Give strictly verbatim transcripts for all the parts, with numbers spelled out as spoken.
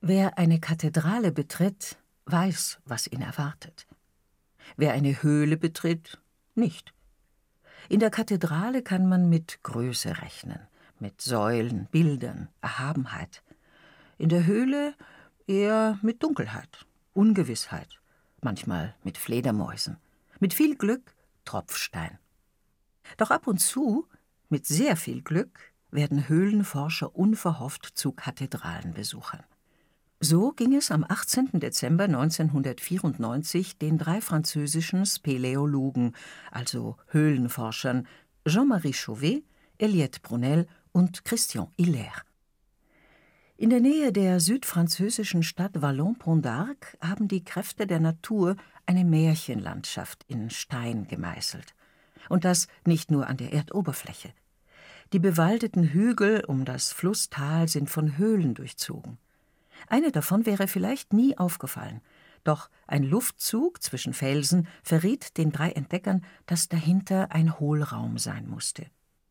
Wer eine Kathedrale betritt, weiß, was ihn erwartet. Wer eine Höhle betritt, nicht. In der Kathedrale kann man mit Größe rechnen, mit Säulen, Bildern, Erhabenheit. In der Höhle eher mit Dunkelheit, Ungewissheit, manchmal mit Fledermäusen, mit viel Glück Tropfstein. Doch ab und zu, mit sehr viel Glück, werden Höhlenforscher unverhofft zu Kathedralenbesuchern. So ging es am achtzehnten Dezember neunzehnhundertvierundneunzig den drei französischen Speleologen, also Höhlenforschern, Jean-Marie Chauvet, Eliette Brunel und Christian Hilaire. In der Nähe der südfranzösischen Stadt Vallon-Pont d'Arc haben die Kräfte der Natur eine Märchenlandschaft in Stein gemeißelt. Und das nicht nur an der Erdoberfläche. Die bewaldeten Hügel um das Flusstal sind von Höhlen durchzogen. Eine davon wäre vielleicht nie aufgefallen, doch ein Luftzug zwischen Felsen verriet den drei Entdeckern, dass dahinter ein Hohlraum sein musste.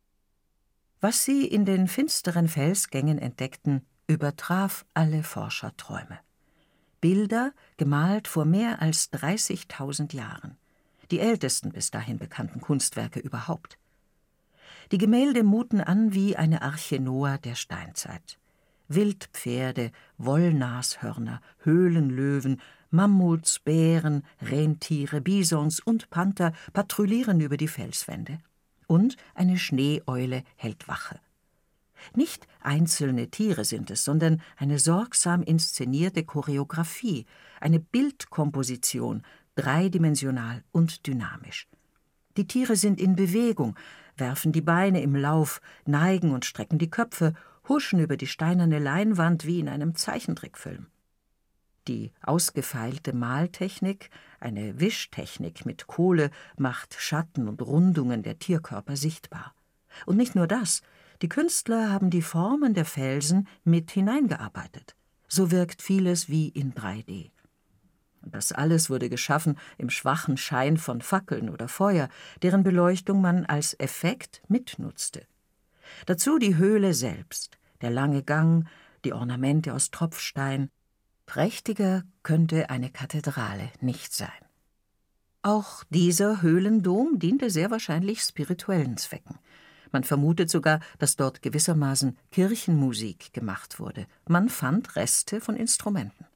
Was sie in den finsteren Felsgängen entdeckten, übertraf alle Forscherträume. Bilder, gemalt vor mehr als dreißigtausend Jahren. Die ältesten bis dahin bekannten Kunstwerke überhaupt. Die Gemälde muten an wie eine Arche Noah der Steinzeit. Wildpferde, Wollnashörner, Höhlenlöwen, Mammuts, Bären, Rentiere, Bisons und Panther patrouillieren über die Felswände. Und eine Schneeeule hält Wache. Nicht einzelne Tiere sind es, sondern eine sorgsam inszenierte Choreografie, eine Bildkomposition, dreidimensional und dynamisch. Die Tiere sind in Bewegung, werfen die Beine im Lauf, neigen und strecken die Köpfe, huschen über die steinerne Leinwand wie in einem Zeichentrickfilm. Die ausgefeilte Maltechnik, eine Wischtechnik mit Kohle, macht Schatten und Rundungen der Tierkörper sichtbar. Und nicht nur das, die Künstler haben die Formen der Felsen mit hineingearbeitet. So wirkt vieles wie in drei D. Das alles wurde geschaffen im schwachen Schein von Fackeln oder Feuer, deren Beleuchtung man als Effekt mitnutzte. Dazu die Höhle selbst, der lange Gang, die Ornamente aus Tropfstein. Prächtiger könnte eine Kathedrale nicht sein. Auch dieser Höhlendom diente sehr wahrscheinlich spirituellen Zwecken. Man vermutet sogar, dass dort gewissermaßen Kirchenmusik gemacht wurde. Man fand Reste von Instrumenten.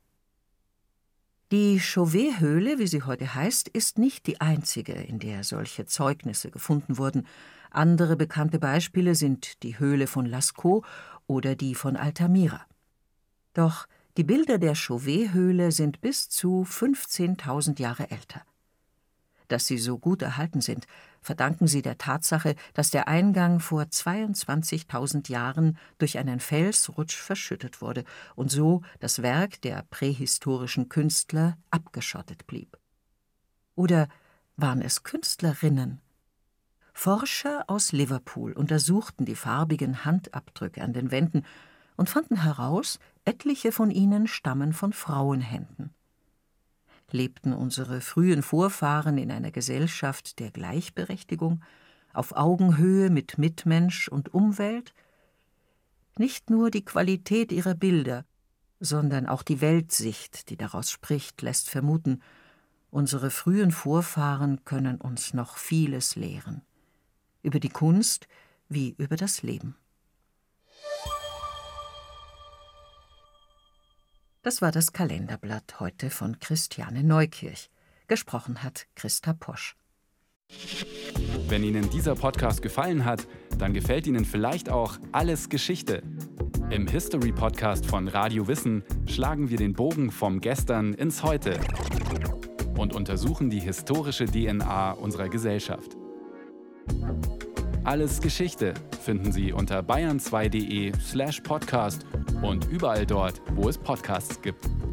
Die Chauvet-Höhle, wie sie heute heißt, ist nicht die einzige, in der solche Zeugnisse gefunden wurden. Andere bekannte Beispiele sind die Höhle von Lascaux oder die von Altamira. Doch die Bilder der Chauvet-Höhle sind bis zu fünfzehntausend Jahre älter. Dass sie so gut erhalten sind, verdanken sie der Tatsache, dass der Eingang vor zweiundzwanzigtausend Jahren durch einen Felsrutsch verschüttet wurde und so das Werk der prähistorischen Künstler abgeschottet blieb. Oder waren es Künstlerinnen? Forscher aus Liverpool untersuchten die farbigen Handabdrücke an den Wänden und fanden heraus, etliche von ihnen stammen von Frauenhänden. Lebten unsere frühen Vorfahren in einer Gesellschaft der Gleichberechtigung, auf Augenhöhe mit Mitmensch und Umwelt? Nicht nur die Qualität ihrer Bilder, sondern auch die Weltsicht, die daraus spricht, lässt vermuten, unsere frühen Vorfahren können uns noch vieles lehren. Über die Kunst wie über das Leben. Das war das Kalenderblatt heute von Christiane Neukirch. Gesprochen hat Christa Posch. Wenn Ihnen dieser Podcast gefallen hat, dann gefällt Ihnen vielleicht auch Alles Geschichte. Im History-Podcast von Radio Wissen schlagen wir den Bogen vom Gestern ins Heute und untersuchen die historische D N A unserer Gesellschaft. Alles Geschichte finden Sie unter bayern zwei punkt de slash podcast und überall dort, wo es Podcasts gibt.